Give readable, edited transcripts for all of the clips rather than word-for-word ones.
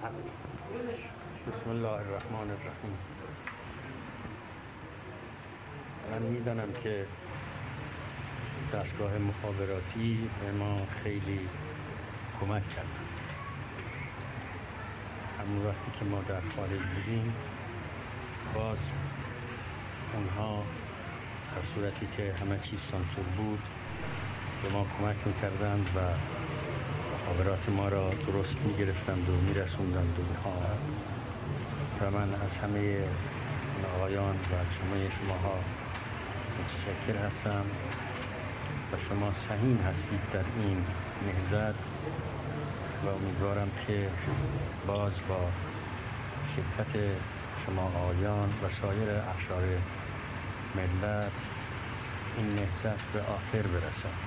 بسم الله الرحمن الرحیم. من میدانم که دستگاه مخابراتی به ما خیلی کمک کرد. همون وقتی که ما در خارج بودیم باز اونها در صورتی که همه چیز سانسور بود به ما کمک میکردند و مخابرات ما را درست میگرفتند و میرسوندند و من از همه این آقایان و همه شماها متشکر هستم و شما سهیم هستید در این نهضت و امیدوارم که باز با شرکت شما آقایان و سایر اقشار ملت این نهضت به آخر برسد.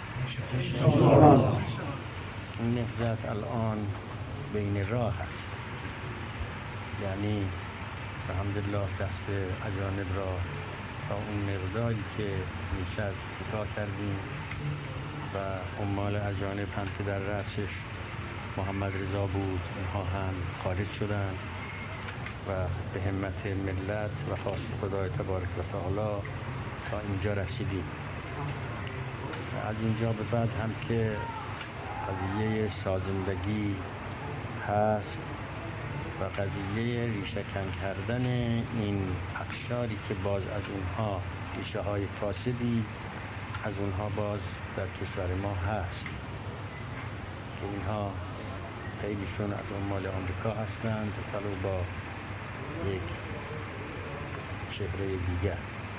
این نهضت الان بین راه است، یعنی الحمدلله دست اجانب را تا اون مقداری که میشد کوتاه کردیم و عمال اجانب هم که در رأسش محمد رضا بود اونها هم خارج شدند و به همت ملت و خواست خدای تبارک و تعالی تا اینجا رسیدیم. از اینجا به بعد هم که قضیه سازندگی هست و قضیه ریشه‌کن کردن این اقشاری که باز از اونها ریشه های فاسدی از اونها باز در کشور ما هست که اینها خیلیشون از عمال آمریکا هستند ولو با یک چهره دیگر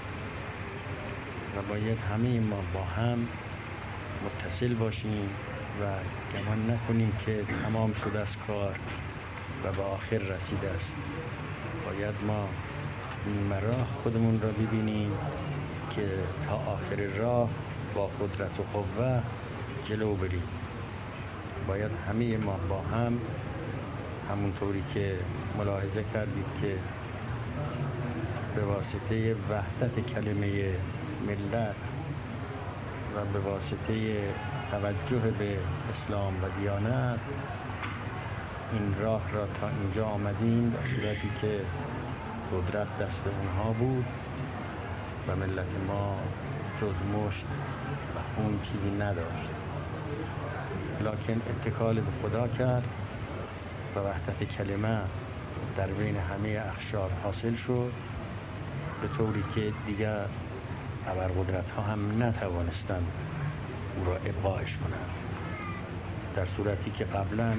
و باید همه ما با هم متصل باشیم و گمان نکنیم که تمام شده است کار و به آخر رسیده است. باید ما نیمه راه خودمون را ببینیم که تا آخر راه با قدرت و قوه جلو بریم. باید همه ما با هم همونطوری که ملاحظه کردید که به واسطه وحدت کلمه ملت و به واسطه توجه به اسلام و دیانت این راه را تا اینجا آمدیم، در صورتی که قدرت دست اونها بود و ملت ما جز مشت و خون چیزی نداشت، لکن اتکال به خدا کرد و وحدت کلمه در بین همه اقشار حاصل شد به طوری که دیگر ابرقدرت ها هم نتوانستند او را ابقایش کنند، در صورتی که قبلا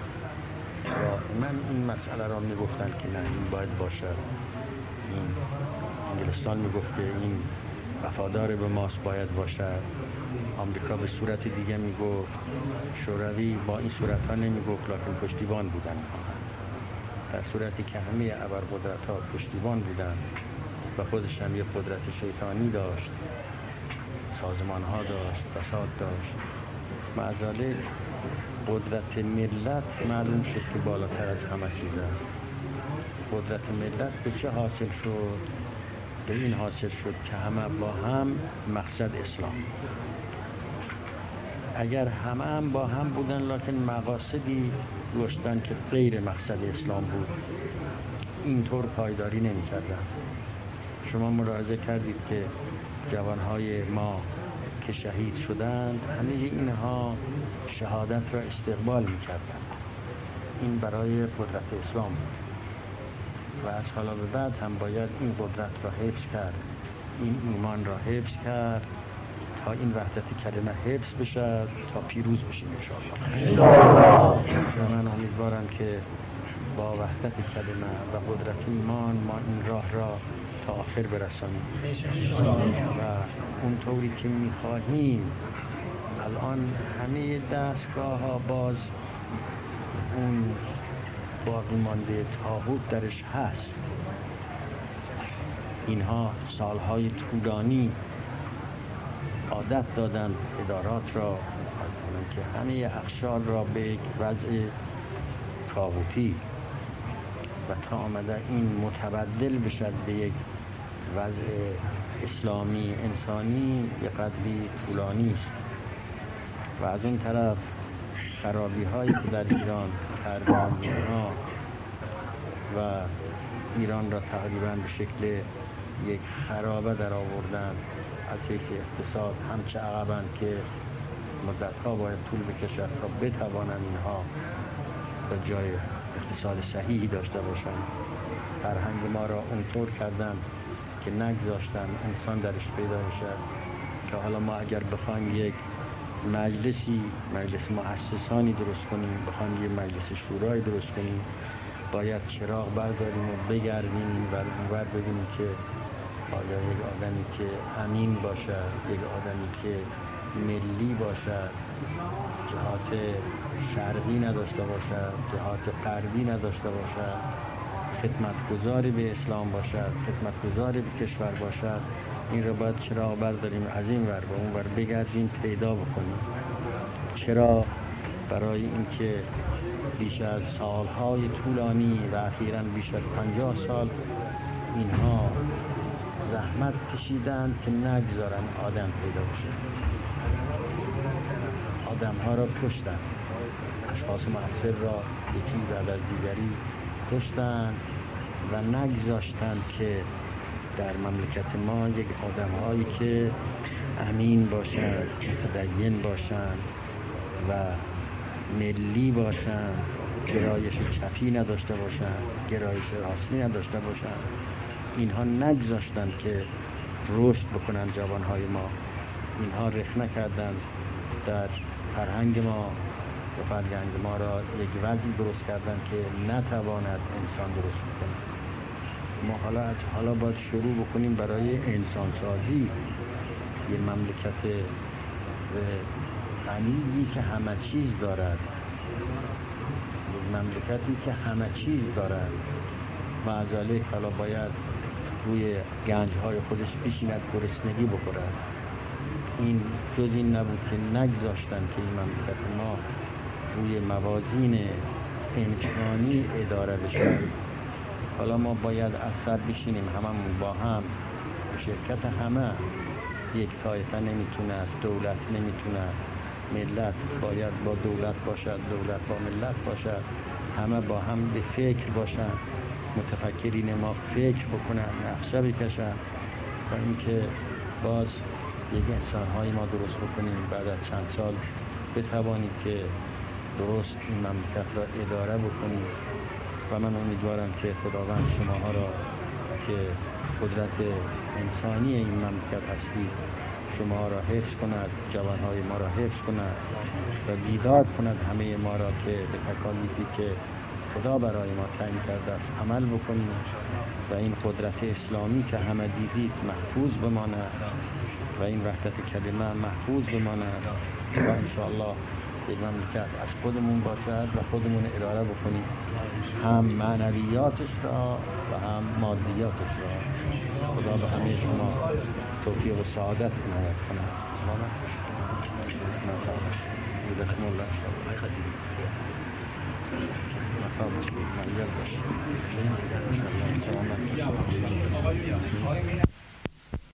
من این مسئله را میگفتن که نه این باید باشد، این انگلستان میگفت که این وفادار به ماست باید باشد، آمریکا به صورت دیگه میگفت، شوروی با این صورت ها نمیگفت لکن پشتیبان بودن، در صورتی که همه ابرقدرت ها پشتیبان بودن و خودش هم یه قدرت شیطانی داشت، سازمان ها داشت، فساد داشت، معذالک قدرت ملت معلوم شد که بالاتر از همه چیز است. قدرت ملت به چه حاصل شد؟ به این حاصل شد که همه با هم مقصد اسلام. اگر همه هم با هم بودن لکن مقاصدی داشتن که غیر مقصد اسلام بود، اینطور پایداری نمی کردن. شما ملاحظه کردید که جوانهای ما که شهید شدند همه اینها شهادت را استقبال می‌کردند. این برای قدرت اسلام بود و از حالا به بعد هم باید این قدرت را حفظ کرد، این ایمان را حفظ کرد تا این وحدت کلمه حفظ بشد تا پیروز بشیم انشاءالله. من امیدوارم که با وحدت کلمه و قدرت ایمان ما این راه را تا آخر برسانیم و اونطوری که می‌خواهیم. الان همه دستگاه ها باز اون باقی مانده طاغوت درش هست. اینها سالهای طولانی عادت دادن ادارات را که همه اقشار را به یک وضع طاغوتی و تا آمده این متبدل بشد به یک وضع اسلامی انسانی یه قدری طولانی است. و از این طرف خرابی هایی که در ایران کردن اینها و ایران را تقریبا به شکل یک خرابه در آوردن. از حیث اقتصاد همچه عقبند که مدت‌ها باید طول بکشد تا بتوانند اینها به جای اقتصاد صحیحی داشته باشند. فرهنگ ما را اونطور کردن که نگذاشتن انسان درش پیدا بشد که حالا ما اگر بخوایم یک مجلس مؤسسانی درست کنیم، بخوایم یک مجلس شورای درست کنیم، باید چراغ برداریم و بگردیم و اونور ببینیم که آیا یک آدمی که امین باشد، یک آدمی که ملی باشد، جهات شرقی نداشته باشد، جهات غربی نداشته باشد، خدمتگزاری به اسلام باشد، خدمتگزاری به کشور باشد، این رو باید چراغ برداریم از این ور به اون ور بگردیم پیدا بکنیم. چرا؟ برای اینکه بیش از سالهای طولانی و اخیراً بیش از 50 سال اینها زحمت کشیدند که نگذارن آدم پیدا بشه. آدم‌ها را کشتند، اشخاص مؤثر را یکی بعد از دیگری کشتند و نگذاشتند که در مملکت ما یک آدم‌هایی که امین باشند، متدین باشند و ملی باشند، گرایش چپی نداشته باشند، گرایش راستی نداشته باشند، اینها نگذاشتند که رشد بکنند جوانهای ما. اینها رخنه کردند در فرهنگ ما و فرهنگ ما را یک وضعی درست کردند که نتواند انسان درست بکنه. ما حالا باید شروع بکنیم برای انسان سازی یه مملکت غنی که همه چیز دارد، یک مملکتی که همه چیز دارد و ذالک حالا باید روی گنج‌های خودش بشیند، گرسنگی بخورد. این جز این نبود که نگذاشتن که این مملکت ما روی موازین انسانی اداره بشه. حالا ما باید از سر بشینیم هممون با هم، شرکت همه. یک طایفه نمیتونه، از دولت نمیتونه، ملت باید با دولت باشد، دولت با ملت باشد، همه با هم به فکر باشن، متفکرین ما فکر بکنن، نقشه بکشن و اینکه باز یک انسان‌های ما درست بکنیم بعد از چند سال بتوانید که درست این مملکت را اداره بکنیم. و من امیدوارم که خداوند شماها را که قدرت انسانی این مملکت هستید شما را حفظ کند، جوانهای ما را حفظ کند و بیدار کند همه ما را که به تکالیفی که خدا برای ما تعیین کرده است عمل بکنیم و این قدرت اسلامی که همه دیدید محفوظ بماند و این وحدت کلمه محفوظ بماند و انشاءالله یک مملکت از خودمون باشد و خودمون اداره بکنیم، هم معنویاتش را و هم مادیاتش را. خدا به همه شما توفیق و سعادت عنایت کند. الله